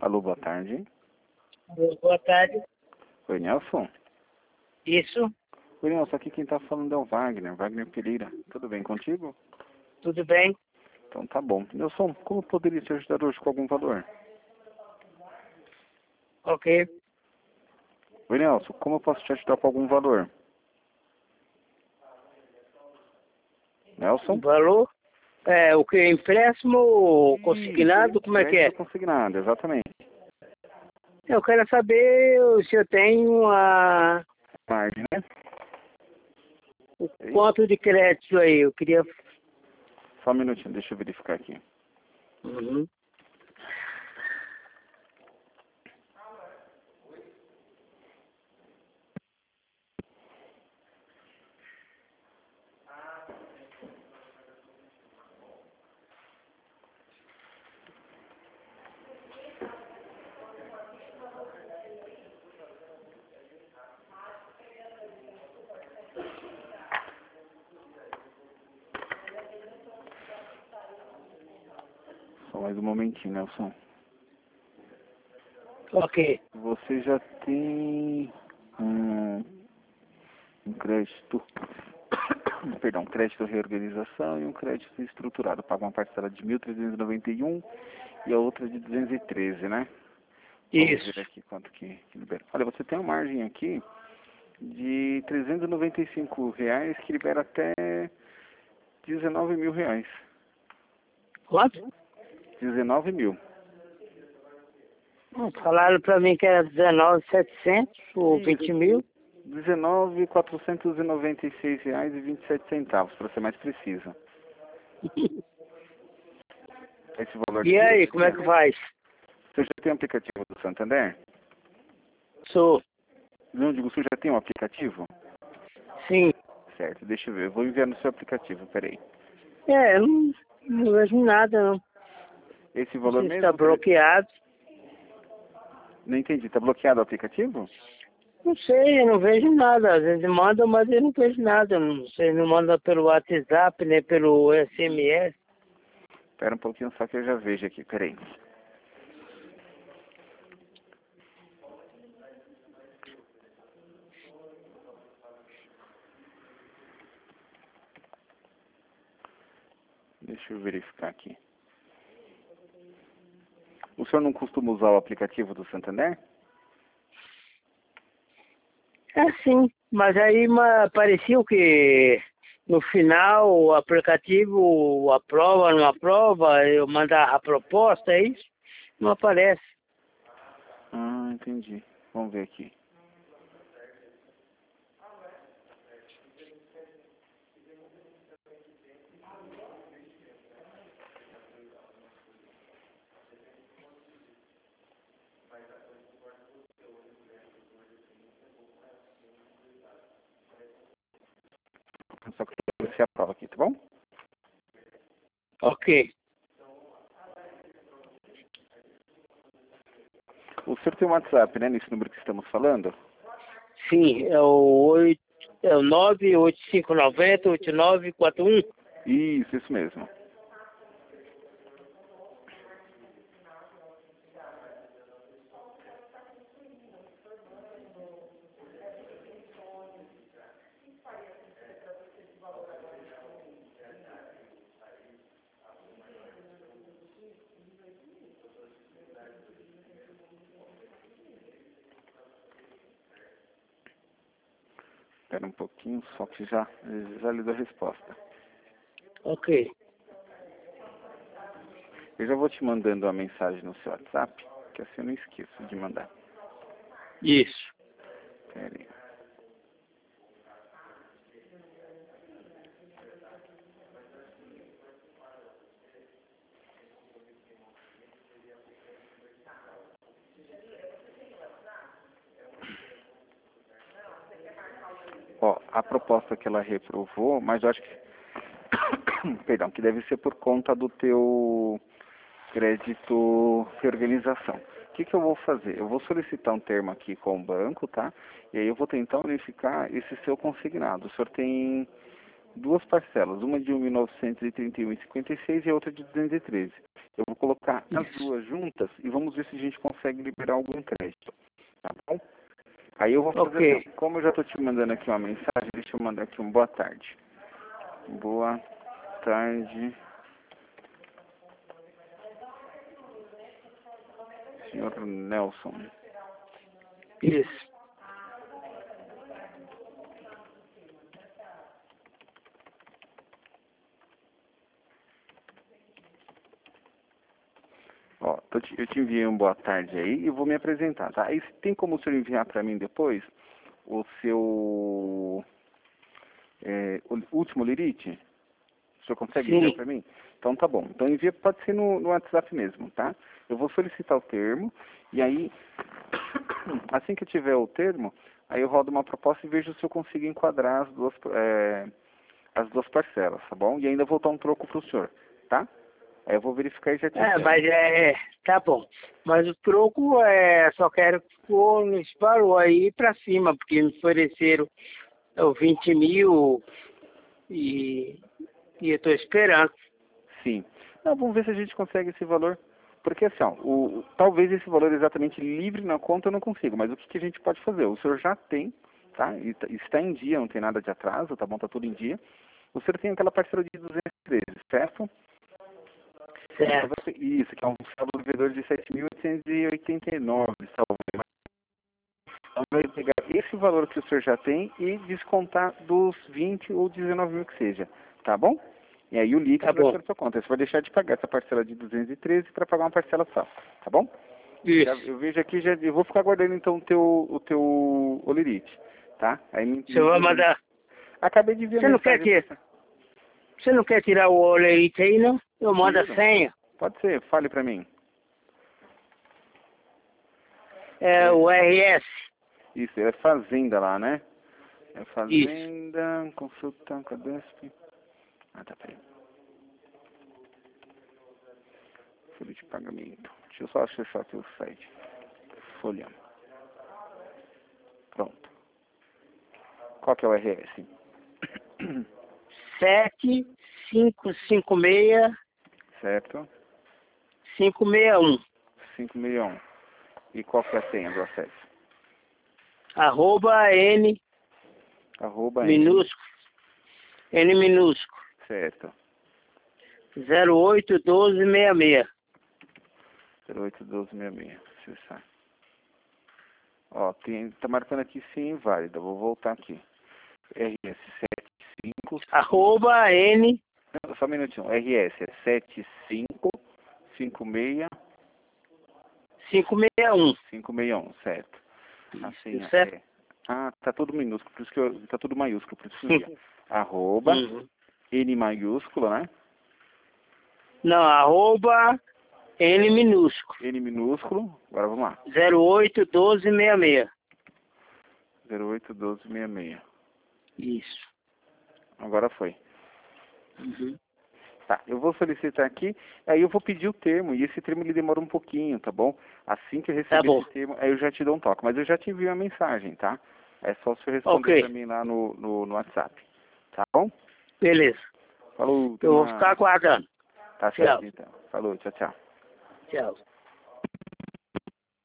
Alô, boa tarde. Boa tarde. Oi, Nelson. Isso, Oi, Nelson, aqui quem tá falando é o Wagner Pereira. Tudo bem contigo? tudo bem? Então tá bom. Nelson, como eu poderia te ajudar hoje com algum valor? Ok. Oi, Nelson, como eu posso te ajudar com algum valor? Nelson? Valor? É, o que? Empréstimo consignado? Como é que é? Crédito consignado, exatamente. Eu quero saber se eu tenho Margem, né? o quanto de crédito aí. Eu queria. Só um minutinho, deixa eu verificar aqui. Uhum. Só mais um momentinho, Nelson. Ok. Você já tem um crédito, perdão, um crédito reorganização e um crédito estruturado. Paga uma parcela de 1.391 e a outra de 213, né? Vamos Isso. ver aqui quanto que libera. Olha, você tem uma margem aqui de R$ 395 que libera até R$ 19.000. Quanto? 19 mil. Falaram pra mim que era 19.700 ou 20 mil. R$ 19.496,27, para ser mais preciso. Esse valor E aqui. aí, como é que faz? Você já tem o aplicativo do Santander? Sou. Não, digo, você já tem um aplicativo? Sim. Certo, deixa eu ver. Eu vou enviar no seu aplicativo, peraí. É, eu não vejo nada, não. Esse Não valor sei se está mesmo? bloqueado. Não entendi. Tá bloqueado o aplicativo? Não sei, eu não vejo nada. Às vezes manda, mas eu não vejo nada. Não sei, não manda pelo WhatsApp, nem pelo SMS. Espera um pouquinho só que eu já vejo aqui, peraí. Deixa eu verificar aqui. O senhor não costuma usar o aplicativo do Santander? É sim, mas aí parecia o que no final o aplicativo aprova, não aprova, eu mandar a proposta, é isso? Não aparece. Ah, entendi. Vamos ver aqui. Só que você aprova aqui, tá bom? Ok. O senhor tem um WhatsApp, né, nesse número que estamos falando? Sim, é o 98590-8941. Isso mesmo. Espera um pouquinho, só que já lhe dou a resposta. Ok. Eu já vou te mandando uma mensagem no seu WhatsApp, que assim eu não esqueço de mandar. Isso. Pera aí. Ó, a proposta que ela reprovou, mas eu acho que, perdão, que deve ser por conta do teu crédito reorganização. O que eu vou fazer? Eu vou solicitar um termo aqui com o banco, tá? E aí eu vou tentar unificar esse seu consignado. O senhor tem duas parcelas, uma de 1.931,56 e a outra de 213. Eu vou colocar as duas juntas e vamos ver se a gente consegue liberar algum crédito, tá bom? Aí eu vou fazer Ok. assim, como eu já estou te mandando aqui uma mensagem, deixa eu mandar aqui um boa tarde. Boa tarde, senhor Nelson. Isso. Ó, eu te enviei um boa tarde aí e vou me apresentar, tá? Aí tem como o senhor enviar para mim depois o seu o último Lirite? O senhor consegue enviar Sim. para mim? Então tá bom. Então envia, pode ser no WhatsApp mesmo, tá? Eu vou solicitar o termo e aí, assim que eu tiver o termo, aí eu rodo uma proposta e vejo se eu consigo enquadrar as duas parcelas, tá bom? E ainda vou dar um troco pro senhor, tá? Aí eu vou verificar e já te É, entrego. mas tá bom. Mas o troco só quero que for nesse valor aí pra cima, porque me ofereceram 20 mil e, e eu tô esperando. Sim. Não, vamos ver se a gente consegue esse valor. Porque assim, ó, talvez esse valor exatamente livre na conta eu não consigo, mas o que a gente pode fazer? O senhor já tem, tá? E está em dia, não tem nada de atraso, tá bom? Tá tudo em dia. O senhor tem aquela parcela de 213, certo? Certo. Isso, que é um saldo devedor de 7.889, salvo. Então vai pegar esse valor que o senhor já tem e descontar dos 20 ou 19 mil que seja, tá bom? E aí o Tá líquido vai bom. para sua conta. Você vai deixar de pagar essa parcela de 213 para pagar uma parcela só, tá bom? Isso. Eu vejo aqui, eu vou ficar guardando então o teu Olirite, tá? Aí O senhor vai mandar. acabei de ver a Você não quer mensagem. que Você não quer tirar o oleite aí, não? Eu mando a Tiro. senha. Pode ser, fale para mim. É É, o RS. isso, é fazenda lá, né? É Isso. fazenda, consulta, cadastro. Ah, tá, peraí. Folha de pagamento. Deixa eu só acessar aqui o site. Folha. Pronto. Qual que é o RS? 7556 Certo? 561. 561. E qual que é a senha do acesso? @N Arroba N. minúsculo. N minúsculo. Certo. 081266. 081266. Acessar. Ó, tá marcando aqui sim inválido. Vou voltar aqui. RS 75. @N Só um minutinho. RS é 7556 561. 561, certo. A Isso, deu senha certo? é. Ah, tá tudo minúsculo, por isso que tá tudo maiúsculo, por isso que eu vi. Arroba, Uhum. N maiúsculo, né? Não, @N minúsculo. N minúsculo, agora vamos lá. 081266. 081266. Isso. Agora foi. Uhum. Tá, eu vou solicitar aqui, aí eu vou pedir o termo, e esse termo ele demora um pouquinho, tá bom? Assim que eu Tá receber bom. esse termo, aí eu já te dou um toque, mas eu já te envio a mensagem, tá? É só você responder Ok. pra mim lá no WhatsApp, tá bom? Beleza. Falou, até Eu vou ficar mais. aguardando. Tá certo Tchau. então. Falou, tchau, tchau. Tchau.